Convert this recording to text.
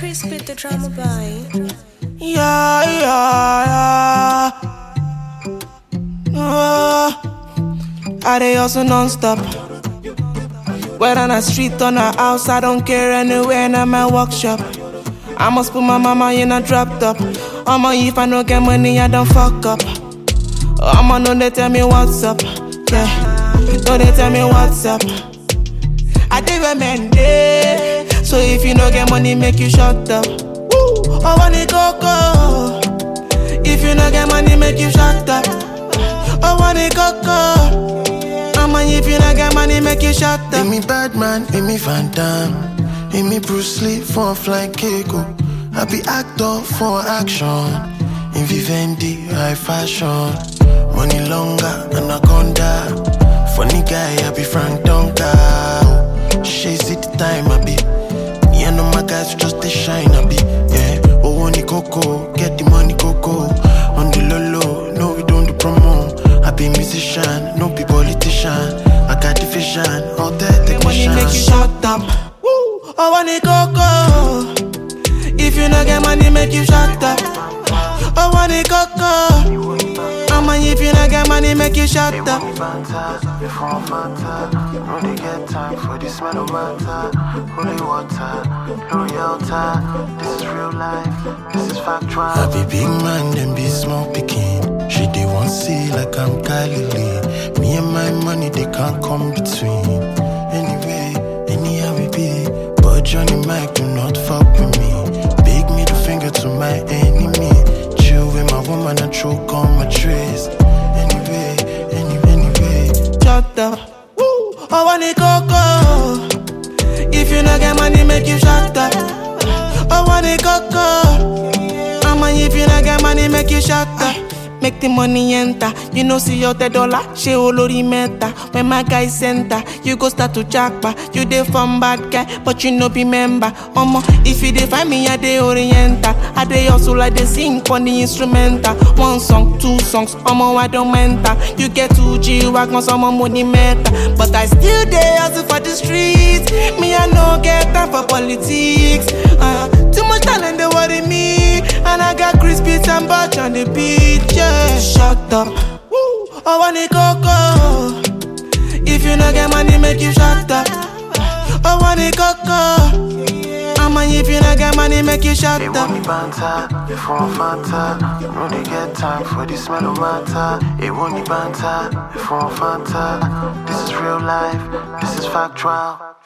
Crispy the drama boy. Yeah, yeah, yeah. I dey hustle non-stop. Whether on the street or the house, I don't care anywhere in my workshop. I must put my mama in a drop top. If I don't get money, I don't fuck up. No, they tell me what's up. Yeah, no, they tell me what's up. I dey recommend it. So if you don't get money, make you shut up. I want it coco. If you don't get money, make you shut up. I want it coco. If you don't get money, make you shut up. Give me Batman, give me Van Damme, give me Bruce Lee for flying Keiko. I be actor for action. In Vivendi, high fashion. Money longer, anaconda. Funny guy, I be Frank Donka. She see the time, I be. Me and all my guys just they shine, I be. Yeah, oh, money coco, get the money coco. On the low, no, we don't do promo. I be musician, no be politician. I got the vision, all that technician. Money make you shut up. I want it coco. If you don't get money, make you shut up. I want it coco. If you don't get money, make you shut up. Before Fanta, no they get time for this smell of matter. Holy water, L'Oreal time. This is real life, this is factual. I be big man, then be small picking. She they want see like I'm Galilee. Me and my money, they can't come between. Anyway, anyhow we be. But Johnny Mike, do not fuck with me. Big middle finger to my enemy. Chill with my woman and choke on my trays. Anyway. Shut up. I want it coco. If you don't get money, make you shut up. I want it coco. If you don't get money, make you shut up. Make the money enter. You know, see your $10, she olori meta. When my guy center, you go start to jackpa. You dey from bad guy, but you no be member. If you dey find me, I dey oriental. I dey also like they sing for the instrumental. 1 song, 2 songs, I don't mental. You get 2G, work on some money meta. But I still dey hustle for the streets. Me, I no get time for politics. Too much talent, they worry me. And I got crispy and batch on the beat, yeah. Shut up. I want it coco. If you don't get money, make you shut up. I want it coco. If you don't get money, make you shut up. They want me banter, before Fanta. No they get time for this smell of matter. They want me banter, before Fanta. This is real life, this is factual.